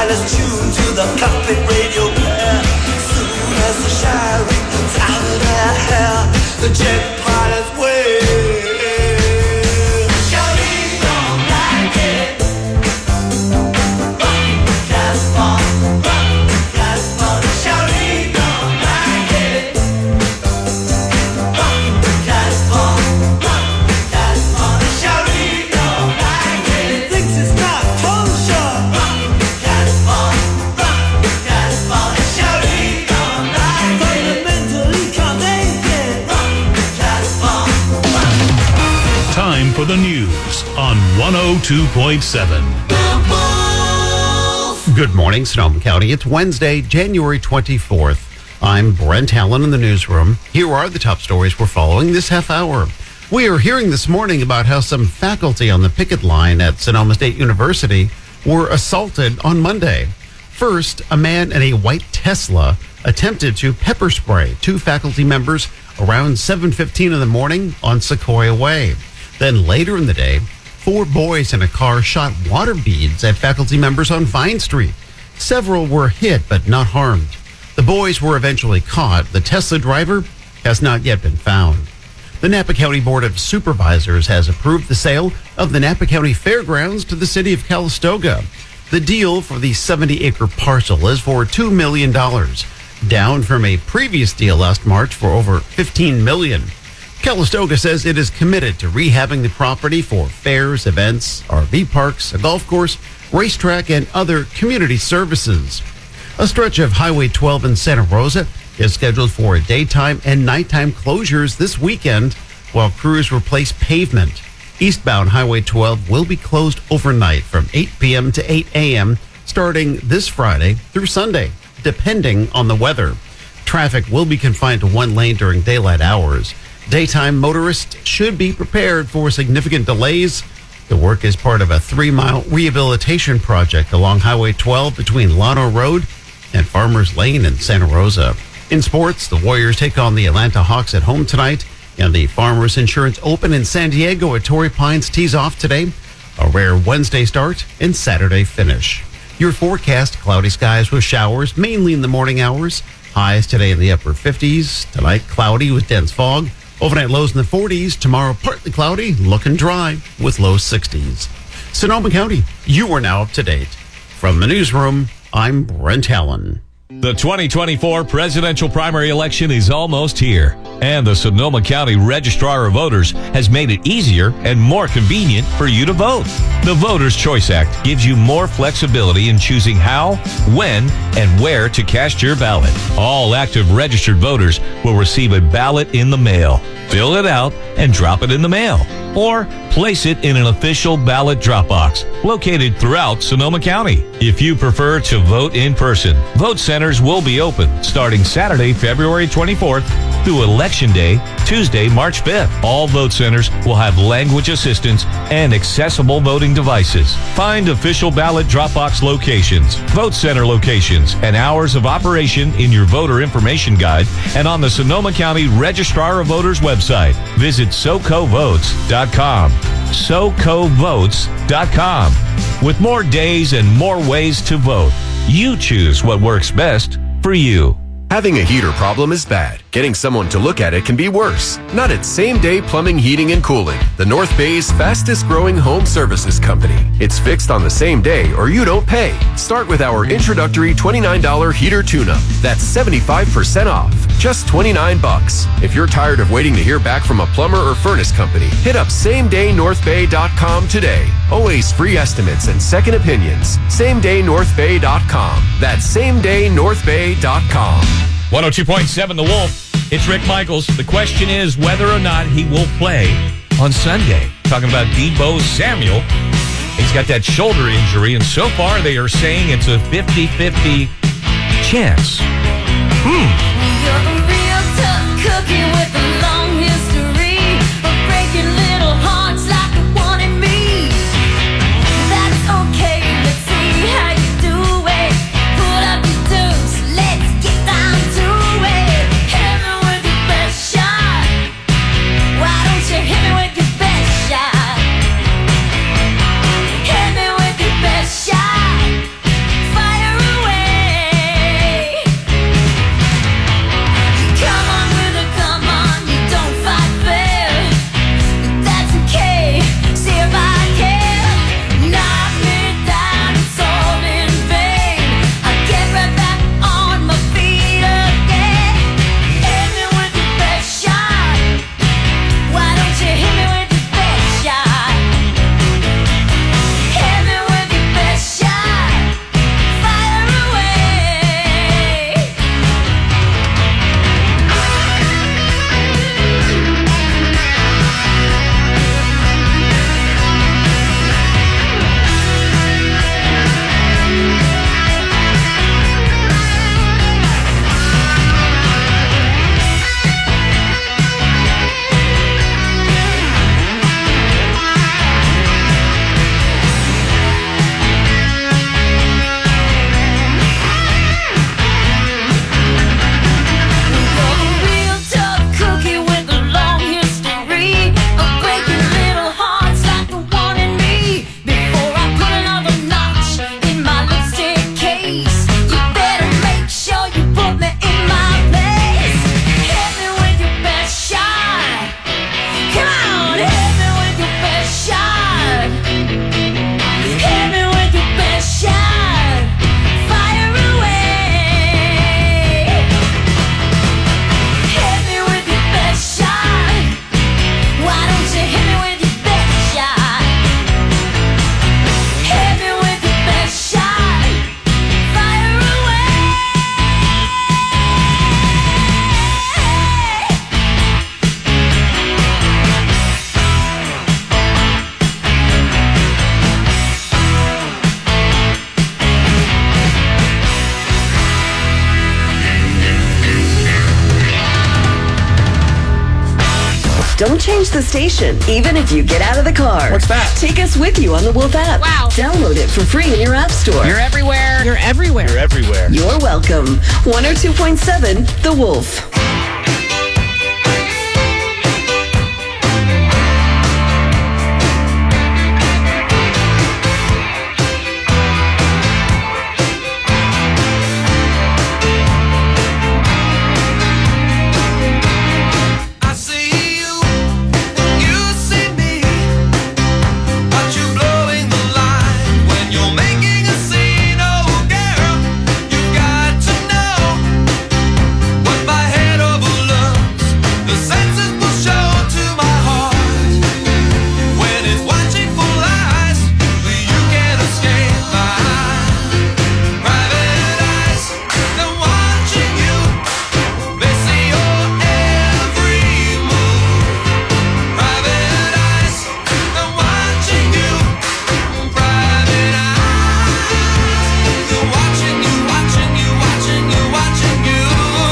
pilot's tuned to the cockpit radio pair. Soon as the shine comes out of their hair, the jet pilot's way. Shawty don't like it. Rock gas ball, Shawty don't like it. Rock gas ball, Shawty don't like it. Thinks it's not kosher. Rock gas ball, Shawty don't like it. Fundamentally can't rock gas ball. Time for the news on 102.7. Good morning, Sonoma County. It's Wednesday, January 24th. I'm Brent Allen in the newsroom. Here are the top stories we're following this half hour. We are hearing this morning about how some faculty on the picket line at Sonoma State University were assaulted on Monday. First, a man in a white Tesla attempted to pepper spray two faculty members around 7:15 in the morning on Sequoia Way. Then later in the day, 4 boys in a car shot water beads at faculty members on Vine Street. Several were hit but not harmed. The boys were eventually caught. The Tesla driver has not yet been found. The Napa County Board of Supervisors has approved the sale of the Napa County Fairgrounds to the city of Calistoga. The deal for the 70-acre parcel is for $2 million, down from a previous deal last March for over $15 million. Calistoga says it is committed to rehabbing the property for fairs, events, RV parks, a golf course, racetrack, and other community services. A stretch of Highway 12 in Santa Rosa is scheduled for daytime and nighttime closures this weekend while crews replace pavement. Eastbound Highway 12 will be closed overnight from 8 p.m. to 8 a.m. starting this Friday through Sunday, depending on the weather. Traffic will be confined to one lane during daylight hours. Daytime motorists should be prepared for significant delays. The work is part of a 3-mile rehabilitation project along Highway 12 between Llano Road and Farmers Lane in Santa Rosa. In sports, the Warriors take on the Atlanta Hawks at home tonight, and the Farmers Insurance Open in San Diego at Torrey Pines tees off today. A rare Wednesday start and Saturday finish. Your forecast, cloudy skies with showers, mainly in the morning hours. Highs today in the upper 50s. Tonight, cloudy with dense fog. Overnight lows in the 40s. Tomorrow, partly cloudy, looking dry with low 60s. Sonoma County, you are now up to date. From the newsroom, I'm Brent Allen. The 2024 presidential primary election is almost here, and the Sonoma County Registrar of Voters has made it easier and more convenient for you to vote. The Voters' Choice Act gives you more flexibility in choosing how, when, and where to cast your ballot. All active registered voters will receive a ballot in the mail. Fill it out and drop it in the mail, or place it in an official ballot drop box located throughout Sonoma County. If you prefer to vote in person, vote centers will be open starting Saturday, February 24th through Election Day, Tuesday, March 5th. All vote centers will have language assistance and accessible voting devices. Find official ballot drop box locations, vote center locations, and hours of operation in your voter information guide and on the Sonoma County Registrar of Voters website. Visit SoCoVotes.com. SoCoVotes.com. With more days and more ways to vote, you choose what works best for you. Having a heater problem is bad. Getting someone to look at it can be worse. Not at Same Day Plumbing, Heating, and Cooling, the North Bay's fastest growing home services company. It's fixed on the same day or you don't pay. Start with our introductory $29 heater tune-up. That's 75% off. Just $29. If you're tired of waiting to hear back from a plumber or furnace company, hit up SameDayNorthBay.com today. Always free estimates and second opinions. SameDayNorthBay.com. That's SameDayNorthBay.com. 102.7 The Wolf. It's Rick Michaels. The question is whether or not he will play on Sunday. Talking about Deebo Samuel. He's got that shoulder injury, and so far they are saying it's a 50-50 chance. You're a real tough cookie with a long history of breaking little hearts like the one in me. That's okay, let's see how you do it. Pull up your dukes, let's get down to it. Hit me with your best shot. Why don't you hit me with your best shot? Hit me with your best shot. Fire Don't change the station, even if you get out of the car. What's that? Take us with you on the Wolf app. Wow. Download it for free in your app store. You're everywhere. You're everywhere. You're everywhere. You're welcome. 102.7 The Wolf. I see you, you see me, but you blowing the line when you're making a scene. Oh girl, you got to know what my head overlooks. The senses will show to my heart when it's watching full eyes. You can't escape my private eyes. They're watching you. They see your every move. Private eyes. They're watching you. Private eyes. They're watching you, watching you, watching you, watching you.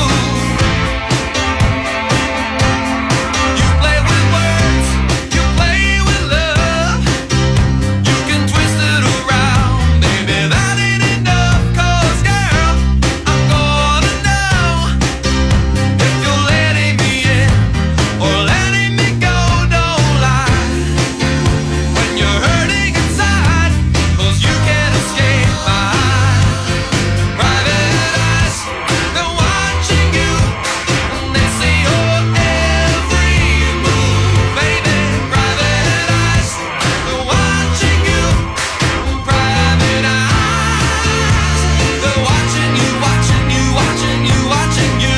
You play with words. You play with love. You can twist it around, baby. That ain't enough. 'Cause girl, I'm gonna know if you're letting me in or letting me go. Don't lie when you're hurting inside, 'cause you can't escape my private eyes. They're watching you and they see your every move, baby. Private eyes. They're watching you. Private eyes. They're watching you, watching you, watching you, watching you.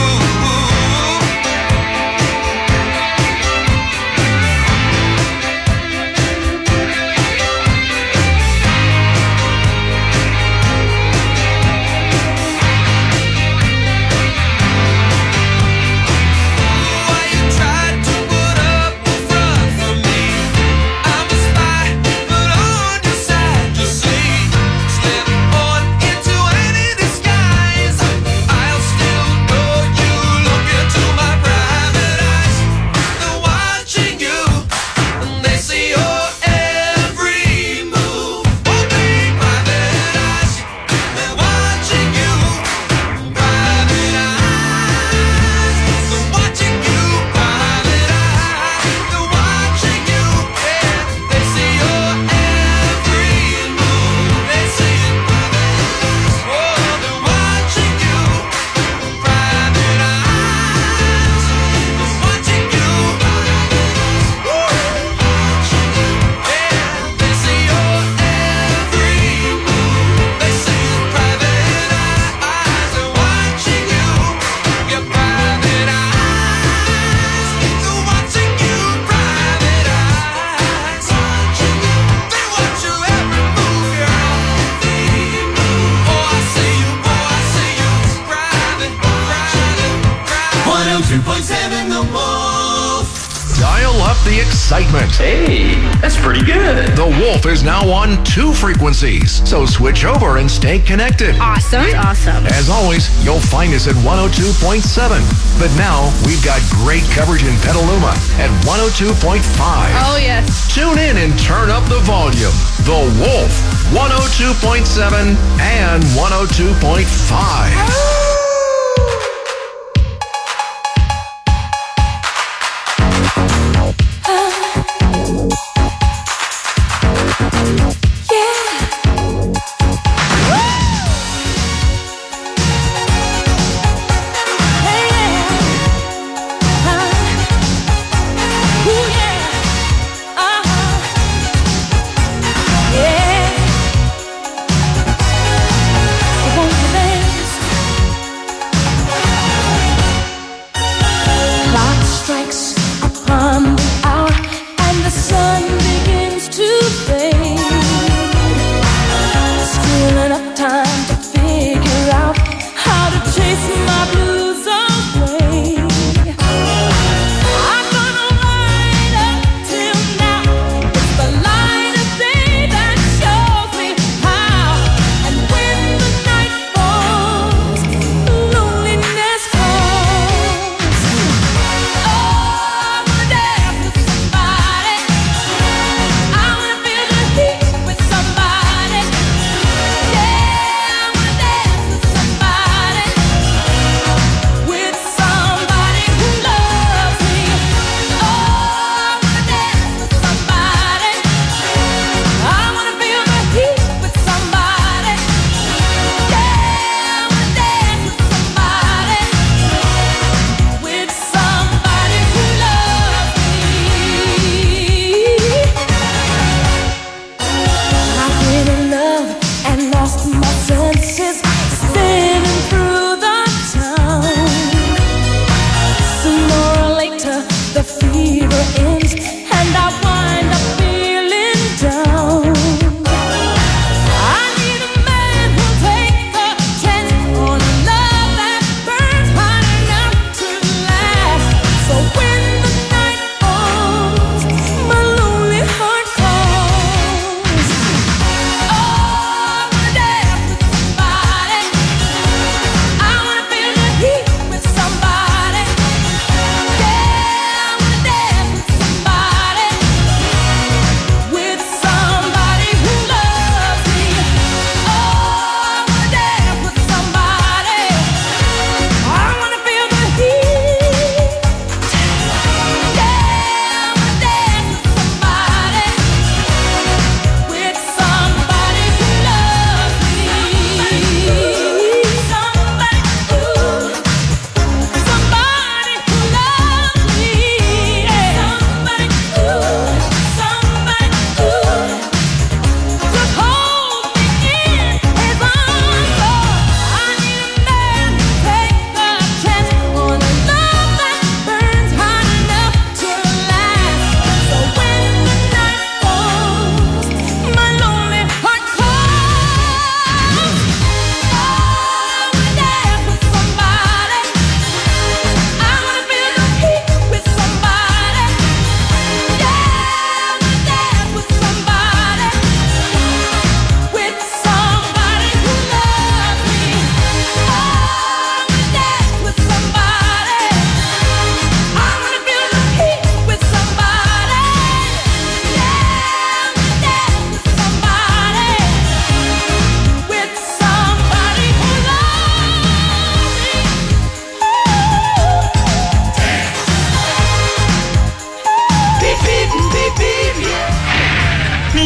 Why you tried to put up a front for me? I'm a spy, but on your side, you see. Slip on into any disguise. I'll still know you. Look into my private eyes. They're watching you, and they see your every move. Oh, babe, private eyes. They're watching you. Private eyes. They're watching you. Private eyes. They're watching you. Yeah, they see your every move. They see it. Oh, they're watching you. Private eyes. They're watching you. Yeah, they see your every move. They see it. Private eyes. They're watching you. Your private eyes. They're watching you. Private eyes. Watching you. They watch your every move, girl. Oh, I see you. Oh, I see you. Private, private, private. 102.7 The Wolf. Dial up the excitement. Hey, that's pretty good. The Wolf is now on 2 frequencies, so switch over and stay connected. Awesome. Awesome. As always, you'll find us at 102.7. But now we've got great coverage in Petaluma at 102.5. Oh, yes. Tune in and turn up the volume. The Wolf, 102.7 and 102.5. Yeah. I won't dance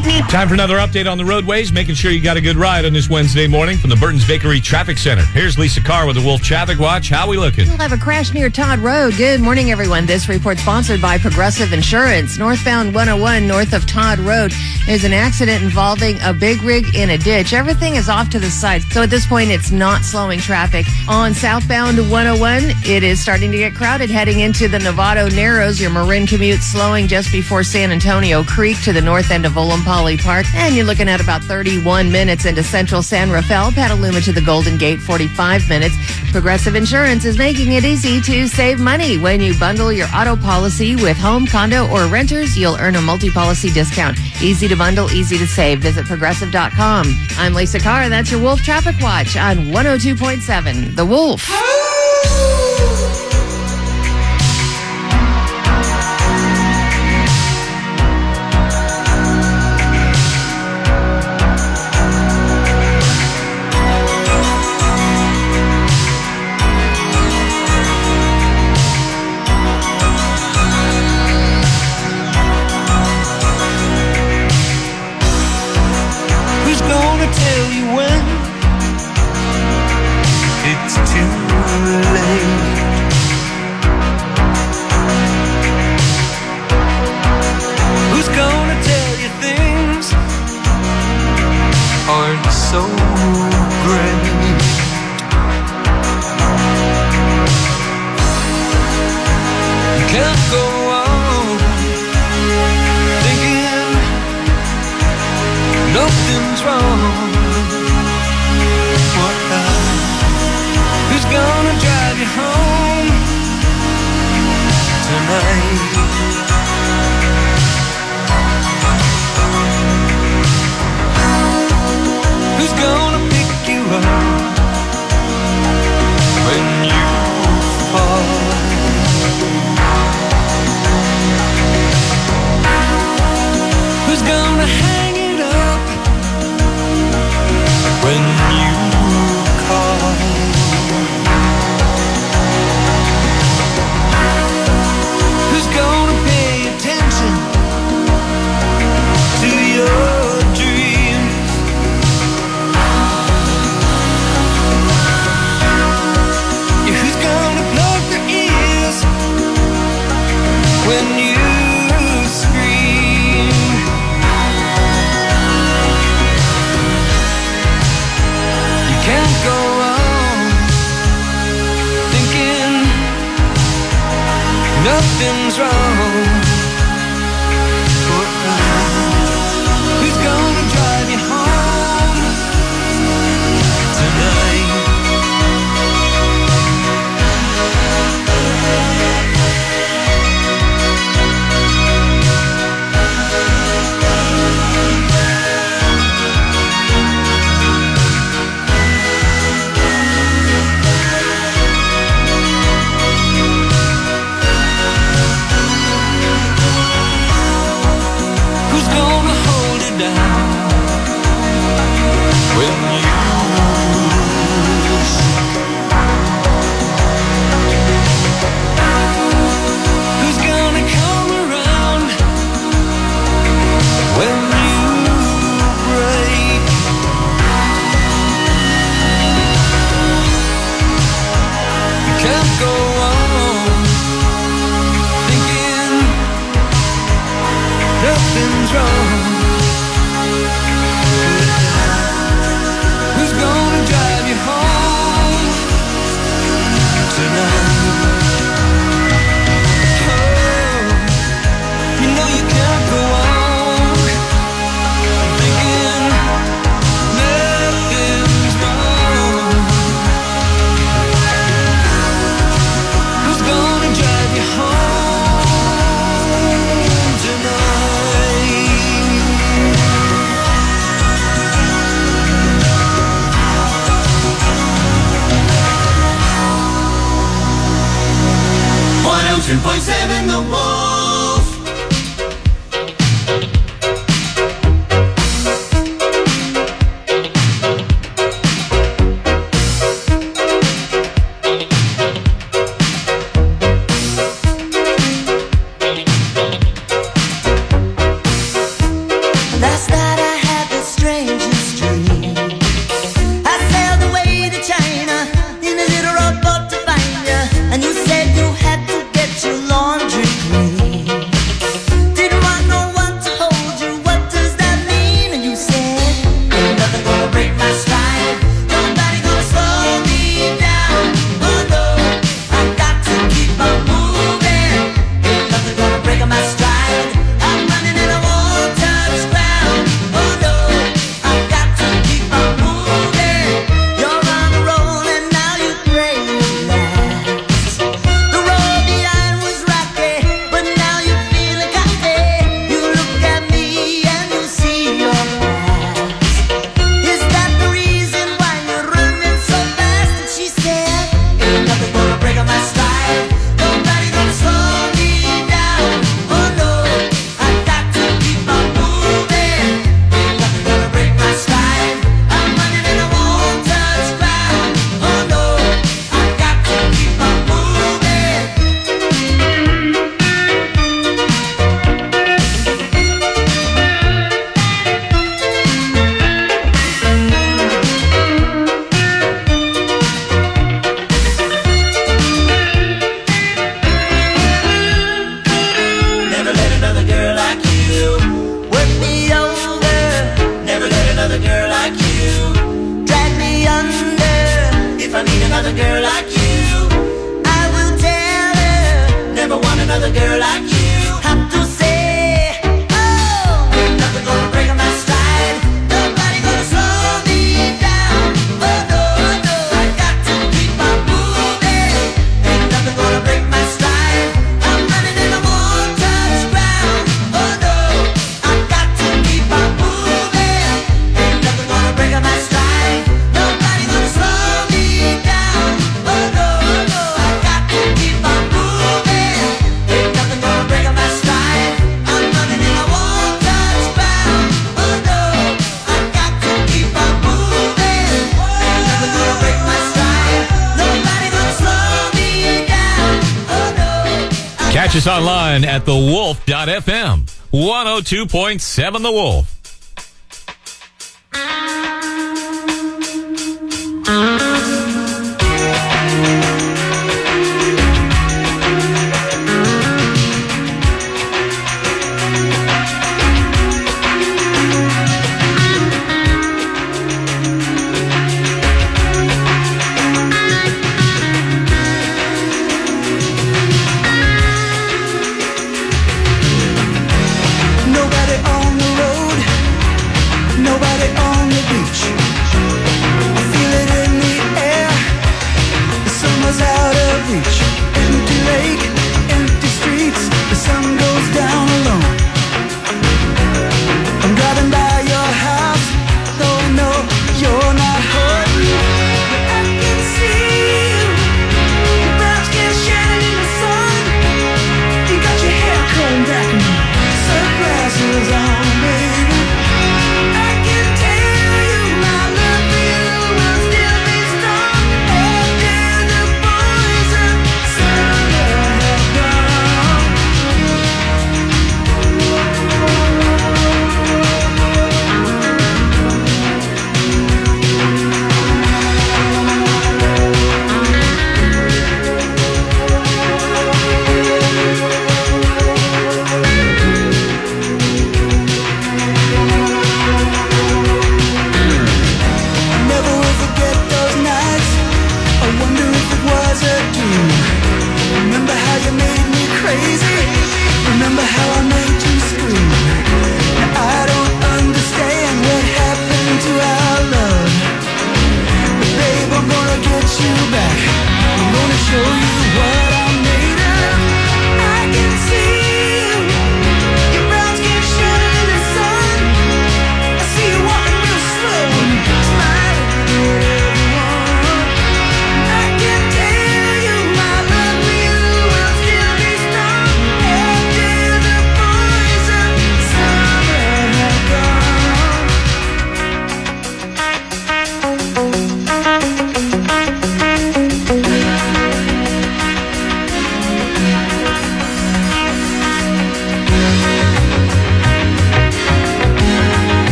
Time for another update on the roadways, making sure you got a good ride on this Wednesday morning from the Burton's Bakery Traffic Center. Here's Lisa Carr with the Wolf Traffic Watch. How we looking? We'll have a crash near Todd Road. Good morning, everyone. This report sponsored by Progressive Insurance. Northbound 101 north of Todd Road. There's an accident involving a big rig in a ditch. Everything is off to the side. So at this point, it's not slowing traffic. On southbound 101, it is starting to get crowded heading into the Novato Narrows. Your Marin commute slowing just before San Antonio Creek to the north end of Olampali Park. And you're looking at about 31 minutes into central San Rafael. Petaluma to the Golden Gate, 45 minutes. Progressive Insurance is making it easy to save money. When you bundle your auto policy with home, condo, or renters, you'll earn a multi-policy discount. Easy to bundle, easy to save. Visit Progressive.com. I'm Lisa Carr. That's your Wolf Traffic Watch on 102.7 The Wolf. Who's gonna tell you when it's too late? Who's gonna tell you things aren't so great? You can't go on thinking nothing's wrong. What who's gonna drive you home tonight? Who's gonna pick you up when you fall? Who's gonna hang it up when you call? Who's gonna pay attention to your dreams? Yeah, who's gonna plug their ears when you scream? You can't go on thinking nothing's wrong. Who's gonna drive you home tonight? Who's gonna hold it down when you who's gonna come around when you break? You can't go on thinking nothing's wrong. Who's gonna drive you home tonight? Oh, you know you can't go on thinking nothing's wrong. Who's gonna drive you home tonight? 102.7 The Wolf. Last night another girl like you. I will tell her, never want another girl like you. Have to say, oh, ain't nothing gonna break my stride. Nobody gonna slow me down. Oh no, no, I got to keep on moving. Ain't nothing gonna break my stride. I'm running and I won't touch ground. Oh no, I got to keep on moving. Ain't nothing gonna break my stride. Nobody gonna slow me down. Oh no, no, I got to keep on moving. Ain't nothing gonna break my stride. I'm running and I won't touch ground. Oh no, I got to keep on moving. Ain't nothing gonna break my stride. Nobody gonna slow me down. Oh no. Catch us online at thewolf.fm. 102.7 The Wolf. Nobody on the road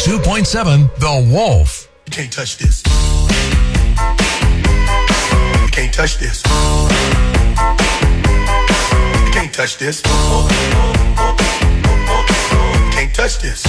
102.7 The Wolf. You can't touch this. You can't touch this. You can't touch this. You can't touch this.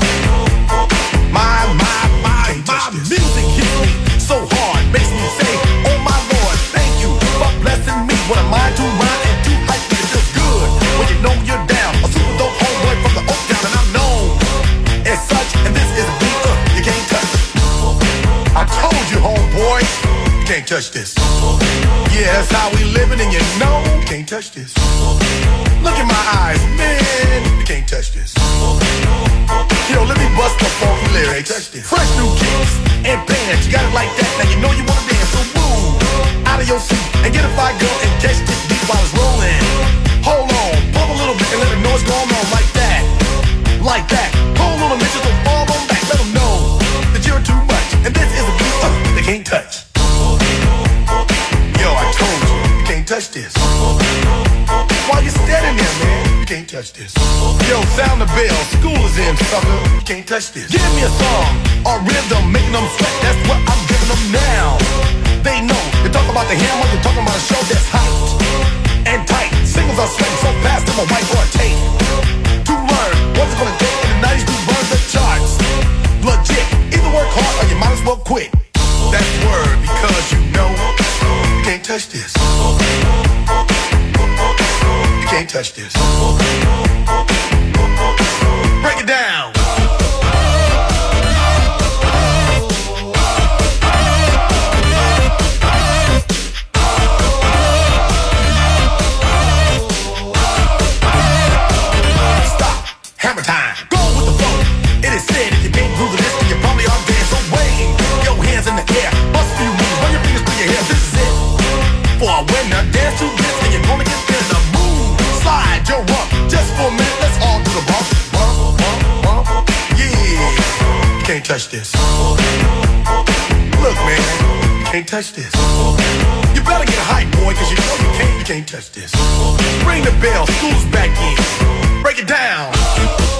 My music hits me so hard, makes me say, oh my Lord, thank you for blessing me. What a mind to rhyme and to hype me, it feels good when you know you're down. A super dope homeboy from the Oak Town, and I'm known as such. And this is a beat you can't touch. I told you, homeboy, you can't touch this. Yeah, that's how we living, and you know you can't touch this. Look in my eyes, man, you can't touch this. Yo, let me bust the funky lyrics. Fresh new kicks and bands, you got it like that. Now you know you wanna dance, so move out of your seat and get a fire girl and catch this beat while it's rolling. Hold on, pump a little bit and let the noise go on like that, like that. Hold on a minute, just don't fall on back. Let them know that you're too much, and this is a beat they can't touch. Yo, I told you, you can't touch this. While you're standing there, man, you can't touch this. Yo, sound the bell, school is in, sucker. You can't touch this. Give me a song, a rhythm, making them sweat. That's what I'm giving them now. They know, you talk about the hammer, you're talking about a show that's hot and tight. Singles are sweating so fast, I'm a whiteboard tape. To learn what's it gonna take in the 90s to burn the charts. Legit, either work hard or you might as well quit. That's word, because you know you can't touch this. You can't touch this. Break it down. Stop. Hammer time. Go with the flow. It is said if you can't groove this, then you probably are dead. So wave your hands in the air. Bust a few moves. Run your fingers through your hair. This is it. For a winner, dance to this, and you're gonna get there. The move, slide your rump. Just for a minute, let's all do the bump. Bump, bump, bump. Yeah. You can't touch this. Look, man, you can't touch this. You better get hype, boy, cause you know you can't touch this. Ring the bell, school's back in. Break it down.